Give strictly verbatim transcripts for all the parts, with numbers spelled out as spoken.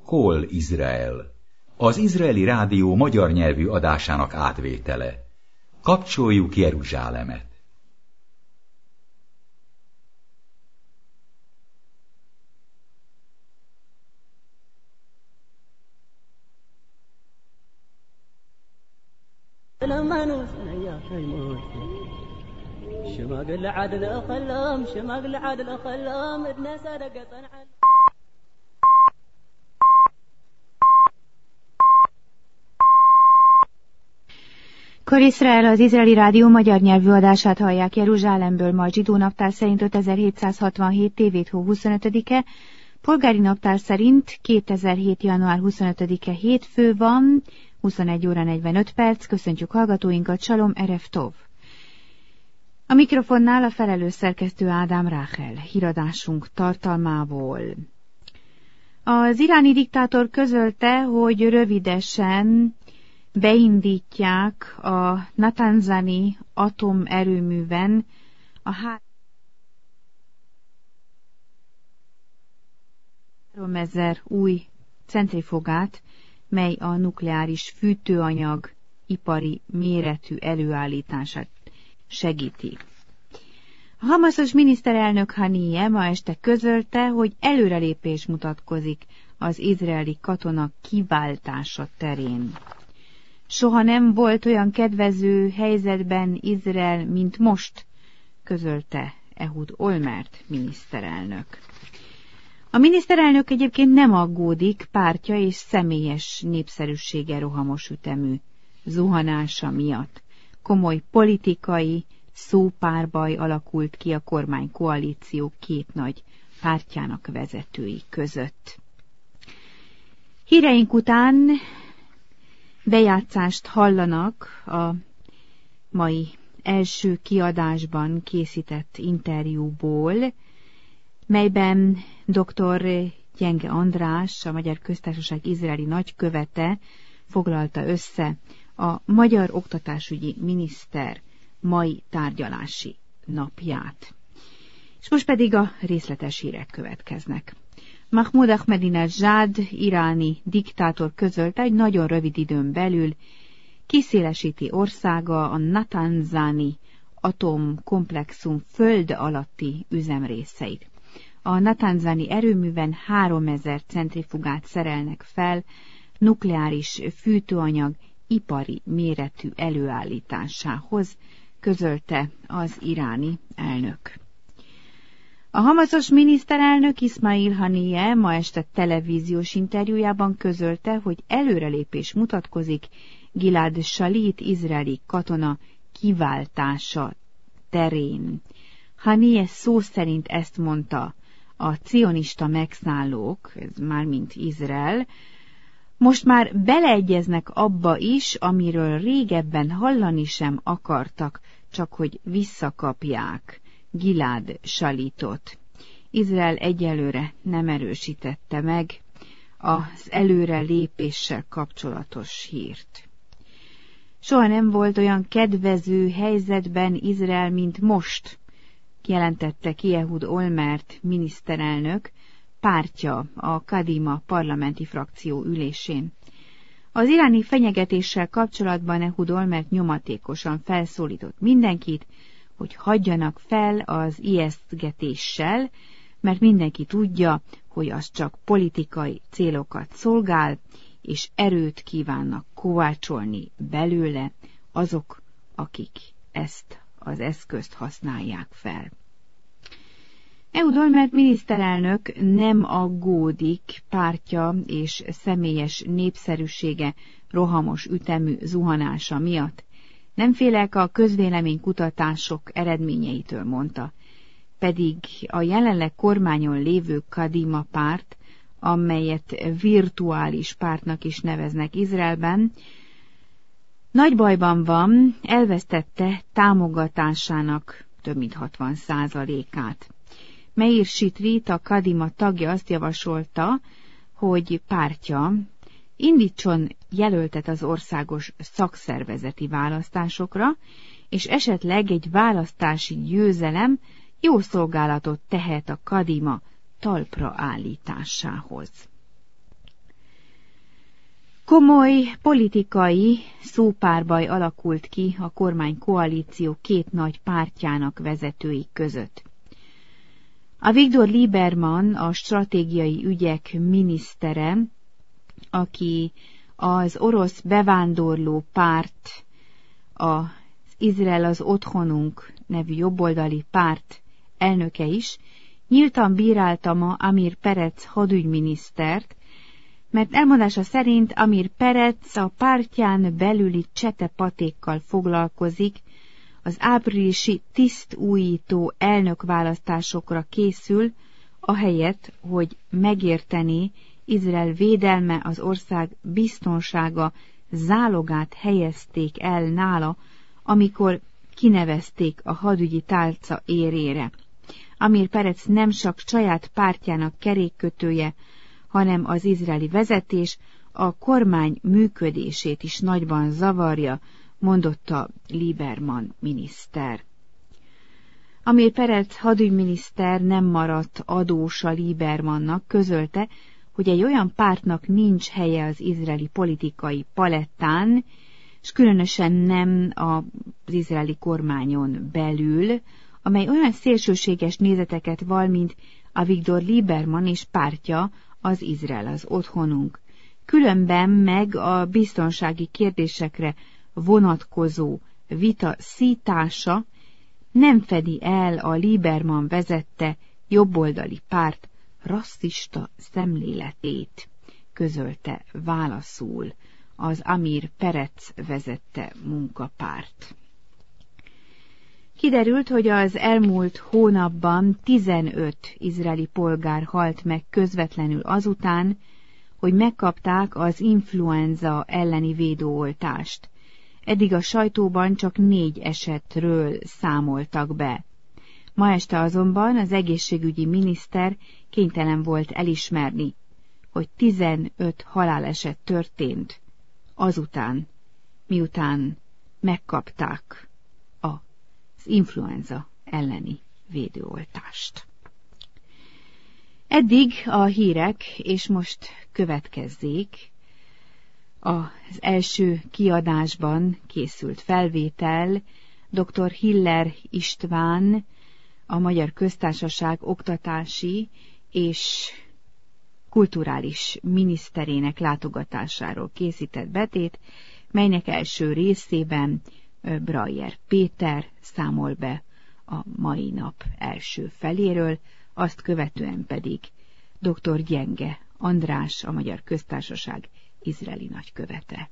Kol Izrael, az izraeli rádió magyar nyelvű adásának átvétele. Kapcsoljuk Jeruzsálemet! شماغل عادل أخلام شماغل عادل أخلام ابن سادة قطن Kol Izrael, az izraeli rádió magyar nyelvű adását hallják Jeruzsálemből, ma a zsidó naptár szerint ötezer-hétszázhatvanhét tévét hó huszonötödike, polgári naptár szerint kétezer-hét január huszonötödike hétfő van, huszonegy óra negyvenöt perc, köszöntjük hallgatóinkat, Salom Erev Tov. A mikrofonnál a felelős szerkesztő Ádám Ráhel, híradásunk tartalmából. Az iráni diktátor közölte, hogy rövidesen beindítják a Natanzani atomerőműven a háromezer új centrifugát, mely a nukleáris fűtőanyag ipari méretű előállítását segíti. A hamaszos miniszterelnök Haniyeh ma este közölte, hogy előrelépés mutatkozik az izraeli katona kiváltása terén. Soha nem volt olyan kedvező helyzetben Izrael, mint most, közölte Ehud Olmert miniszterelnök. A miniszterelnök egyébként nem aggódik pártja és személyes népszerűsége rohamos ütemű zuhanása miatt. Komoly politikai szópárbaj alakult ki a kormánykoalíció két nagy pártjának vezetői között. Híreink után bejátszást hallanak a mai első kiadásban készített interjúból, melyben dr. Gyenge András, a Magyar Köztársaság izraeli nagykövete foglalta össze a magyar oktatásügyi miniszter mai tárgyalási napját. És most pedig a részletes hírek következnek. Mahmoud Ahmadinejad iráni diktátor közölte, hogy nagyon rövid időn belül kiszélesíti országa a Natanzani atomkomplexum föld alatti üzemrészeit. A Natanzani erőműven háromezer centrifugát szerelnek fel nukleáris fűtőanyag ipari méretű előállításához, közölte az iráni elnök. A hamaszos miniszterelnök Ismail Haniyeh ma este televíziós interjújában közölte, hogy előrelépés mutatkozik Gilad Shalit izraeli katona kiváltása terén. Haniyeh szó szerint ezt mondta: a cionista megszállók, ez mármint Izrael, most már beleegyeznek abba is, amiről régebben hallani sem akartak, csak hogy visszakapják Gilad Shalitot. Izrael egyelőre nem erősítette meg az előre lépéssel kapcsolatos hírt. Soha nem volt olyan kedvező helyzetben Izrael, mint most, jelentette ki Ehud Olmert miniszterelnök, pártja a Kadima parlamenti frakció ülésén. Az iráni fenyegetéssel kapcsolatban Ehud Olmert nyomatékosan felszólított mindenkit, hogy hagyjanak fel az ijesztgetéssel, mert mindenki tudja, hogy az csak politikai célokat szolgál, és erőt kívánnak kovácsolni belőle azok, akik ezt az eszközt használják fel. Ehud Olmert miniszterelnök nem aggódik pártja és személyes népszerűsége rohamos ütemű zuhanása miatt. Nem félek a közvéleménykutatások eredményeitől, mondta, pedig a jelenleg kormányon lévő Kadima párt, amelyet virtuális pártnak is neveznek Izraelben, nagy bajban van, elvesztette támogatásának több mint hatvan százalékát. Meir Shitrit, a Kadima tagja azt javasolta, hogy pártja indítson jelöltet az országos szakszervezeti választásokra, és esetleg egy választási győzelem jó szolgálatot tehet a Kadima talpra állításához. Komoly politikai szópárbaj alakult ki a kormánykoalíció két nagy pártjának vezetői között. Avigdor Lieberman, a stratégiai ügyek minisztere, aki az orosz bevándorló párt, az Izrael az otthonunk nevű jobboldali párt elnöke is, nyíltan bírálta ma Amir Perec hadügyminisztert, mert elmondása szerint Amir Perec a pártján belüli csetepatékkal foglalkozik, az áprilisi tisztújító elnökválasztásokra készül, ahelyett, hogy megértené, Izrael védelme, az ország biztonsága zálogát helyezték el nála, amikor kinevezték a hadügyi tálca érére. Amir Perec nem csak saját pártjának kerékkötője, hanem az izraeli vezetés a kormány működését is nagyban zavarja, mondotta Lieberman miniszter. Amir Perec hadügyminiszter nem maradt adós a Liebermannak, közölte, hogy egy olyan pártnak nincs helye az izraeli politikai palettán, és különösen nem az izraeli kormányon belül, amely olyan szélsőséges nézeteket val, mint Avigdor Lieberman és pártja, az Izrael az otthonunk. Különben meg a biztonsági kérdésekre vonatkozó vita szítása nem fedi el a Lieberman vezette jobboldali párt rasszista szemléletét, közölte válaszul az Amir Perec vezette munkapárt. Kiderült, hogy az elmúlt hónapban tizenöt izraeli polgár halt meg közvetlenül azután, hogy megkapták az influenza elleni védőoltást. Eddig a sajtóban csak négy esetről számoltak be. Ma este azonban az egészségügyi miniszter kénytelen volt elismerni, hogy tizenöt haláleset történt azután, miután megkapták az influenza elleni védőoltást. Eddig a hírek, és most következzék az első kiadásban készült felvétel dr. Hiller István, a Magyar Köztársaság oktatási és kulturális miniszterének látogatásáról készített betét, melynek első részében Breyer Péter számol be a mai nap első feléről, azt követően pedig dr. Gyenge András, a Magyar Köztársaság izraeli nagykövete.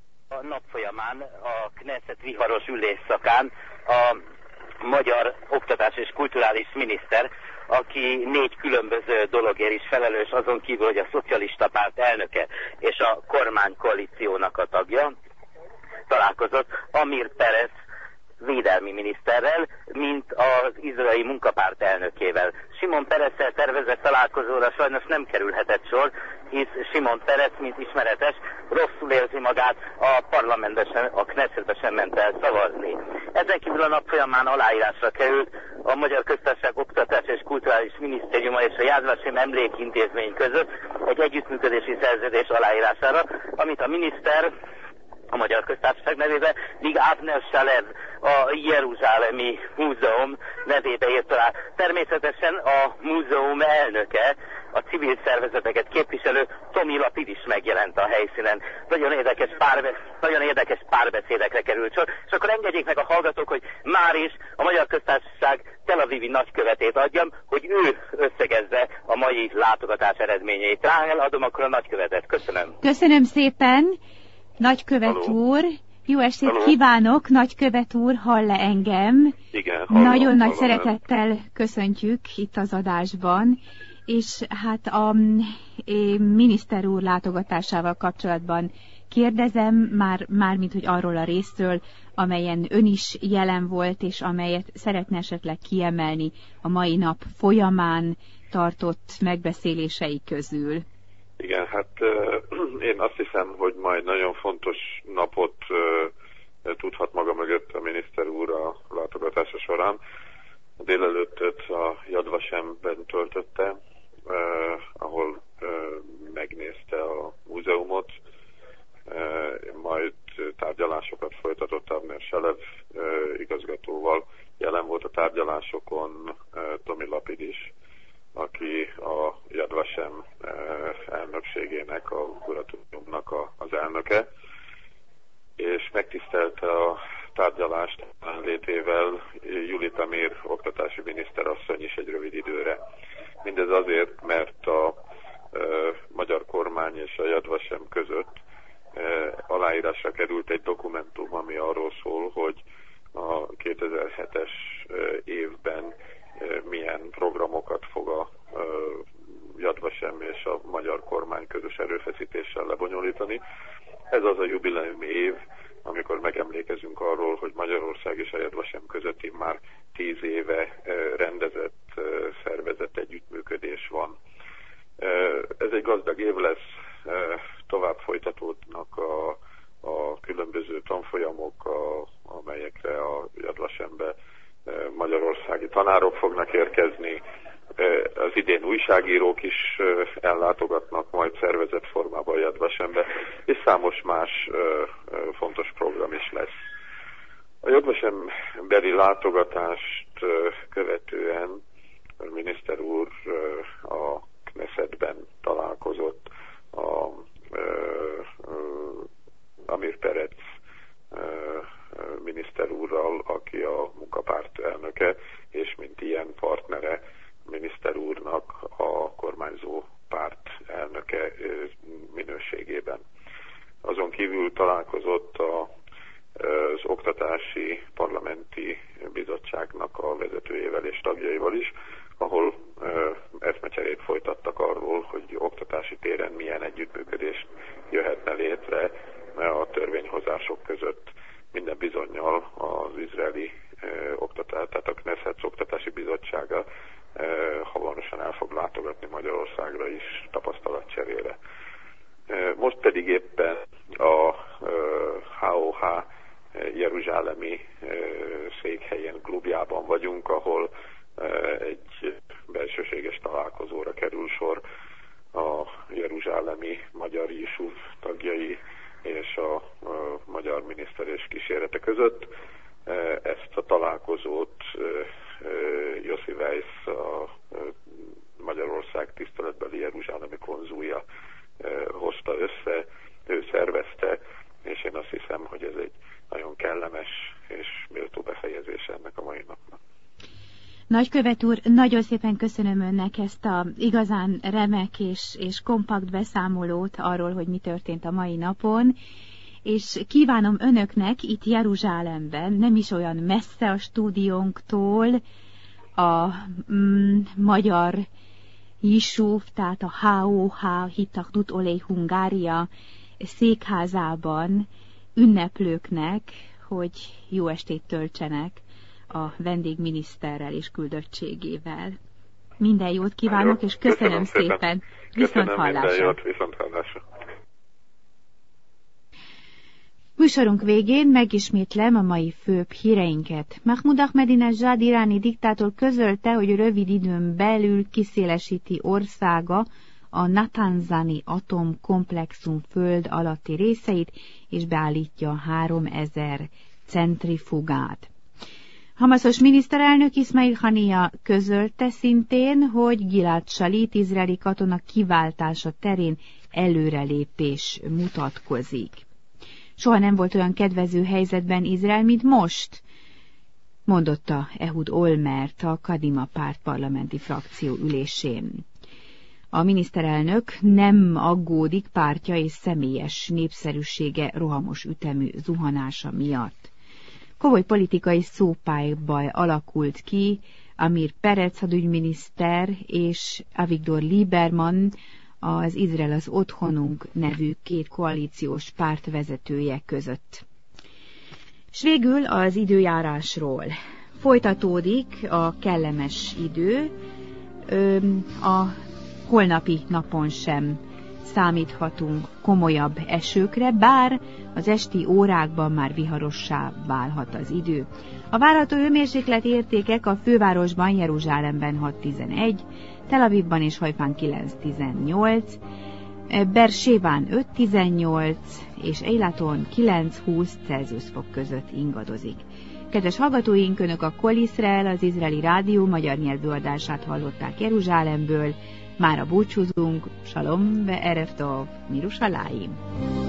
A nap folyamán a Knesset viharos ülésszakán a magyar oktatás és kulturális miniszter, aki négy különböző dologért is felelős, azon kívül, hogy a szocialista párt elnöke és a kormánykoalíciónak a tagja, találkozott Amir Perec védelmi miniszterrel, mint az izraeli munkapárt elnökével. Simon Pereccel tervezett találkozóra sajnos nem kerülhetett sor, hisz Simon Perec, mint ismeretes, rosszul érzi magát, a parlamentbe sem, a Knessetbe sem ment el szavazni. Ezen kívül a nap folyamán aláírásra került a Magyar Köztársaság Oktatás és Kulturális Minisztériuma és a Yad Vashem Emlékintézmény között egy együttműködési szerződés aláírására, amit a miniszter a Magyar Köztársaság nevében, míg Avner Shalev, a Jeruzsálemi Múzeum nevébe írt alá. Természetesen a múzeum elnöke, a civil szervezeteket képviselő Tomi Lapid is megjelent a helyszínen. Nagyon érdekes, párbe, nagyon érdekes párbeszédekre került sor, és akkor engedjék meg a hallgatók, hogy már is a Magyar Köztársaság Tel Avivi nagykövetét adjam, hogy ő összegezze a mai látogatás eredményeit. Rá eladom akkor a nagykövetet. Köszönöm. Köszönöm szépen. Nagykövet Halló. úr, jó estét Halló. kívánok, nagykövet úr, hall-e engem? Igen, hallom, Nagyon nagy hallom, szeretettel nem. köszöntjük itt az adásban, és hát a miniszter úr látogatásával kapcsolatban kérdezem, már, mármint, hogy arról a részről, amelyen ön is jelen volt, és amelyet szeretne esetleg kiemelni a mai nap folyamán tartott megbeszélései közül. Igen, hát uh, én azt hiszem, hogy majd nagyon fontos napot uh, tudhat maga mögött a miniszter úr a látogatása során. A délelőttöt a Yad Vashemben töltötte, uh, ahol uh, megnézte a múzeumot, szövetségének, a kuratóriumnak az elnöke, és megtisztelte a tárgyalást létével Juli Tamir oktatási miniszterasszony is egy rövid időre. Mindez azért, mert a e, magyar kormány és a Yad Vashem között e, aláírásra került egy dokumentum, ami arról szól, hogy a kétezer-hetes évben e, milyen programokat fog a e, Yad Vashem és a magyar kormány közös erőfeszítéssel lebonyolítani. Ez az a jubileumi év, amikor megemlékezünk arról, hogy Magyarország és a Yad Vashem közötti már tíz éve rendezett, szervezett együttműködés van. Ez egy gazdag év lesz, tovább folytatódnak a, a különböző tanfolyamok, a, amelyekre a Yad Vashembe magyarországi tanárok fognak érkezni. Az idén újságírók is ellátogatnak majd szervezett formában a Yad Vashembe, és számos más fontos program is lesz. A Yad Vashem beli látogatást követően a miniszter úr a Knessetben találkozott a Amir Perec miniszter úrral, aki a munkapárt elnöke, és mint ilyen partnere miniszter úrnak a kormányzó párt elnöke minőségében. Azon kívül találkozott a, az Oktatási Parlamenti Bizottságnak a vezetőjével és tagjaival is, ahol eszmecserét folytattak arról, hogy oktatási téren milyen együttműködés jöhetne létre a törvényhozások között. Minden bizonnyal az izraeli oktatás, tehát a Knesset Oktatási Bizottsága hamarosan el fog látogatni Magyarországra is tapasztalatcserére. Most pedig éppen a há o há jeruzsálemi székhelyén, klubjában vagyunk, ahol egy belsőséges találkozóra kerül sor a jeruzsálemi magyar Yishuv tagjai és a magyar miniszter és kísérete között. Ezt a találkozót Yossi Weiss, a Magyarország tiszteletbeli jeruzsálemi konzulja hozta össze, ő szervezte, és én azt hiszem, hogy ez egy nagyon kellemes és méltó befejezése ennek a mai napnak. Nagykövet úr, nagyon szépen köszönöm önnek ezt a igazán remek és, és kompakt beszámolót arról, hogy mi történt a mai napon, és kívánom önöknek itt Jeruzsálemben, nem is olyan messze a stúdiónktól, a mm, magyar Yishuv, tehát a há o há, Hitachdut Olei Hungária székházában ünneplőknek, hogy jó estét töltsenek a vendégminiszterrel és küldöttségével. Minden jót kívánok, és köszönöm, köszönöm szépen. szépen. Viszont hallásra. Viszont hallásra. Műsorunk végén megismétlem a mai főbb híreinket. Mahmoud Ahmadinejad iráni diktátor közölte, hogy rövid időn belül kiszélesíti országa a Natanzani atomkomplexum föld alatti részeit, és beállítja háromezer centrifugát. Hamaszos miniszterelnök Ismail Haniya közölte szintén, hogy Gilad Shalit izraeli katona kiváltása terén előrelépés mutatkozik. Soha nem volt olyan kedvező helyzetben Izrael, mint most, mondotta Ehud Olmert a Kadima párt parlamenti frakció ülésén. A miniszterelnök nem aggódik pártja és személyes népszerűsége rohamos ütemű zuhanása miatt. Komoly politikai szópályba alakult ki Amir Perec hadügyminiszter és Avigdor Lieberman, az Izrael az otthonunk nevű két koalíciós párt vezetője között. S végül az időjárásról. Folytatódik a kellemes idő, a holnapi napon sem számíthatunk komolyabb esőkre, bár az esti órákban már viharossá válhat az idő. A várható hőmérséklet értékek a fővárosban, Jeruzsálemben hat tizenegy, Tel Avivban és Hajfán kilenc tizennyolc, Bersébán öt tizennyolc és Eilaton kilenc húsz Celsius fok között ingadozik. Kedves hallgatóink, önök a Kol Israel, az izraeli rádió magyar nyelvű adását hallották Jeruzsálemből. Mára búcsúzunk, salom ve erev tov, Mirushalayim.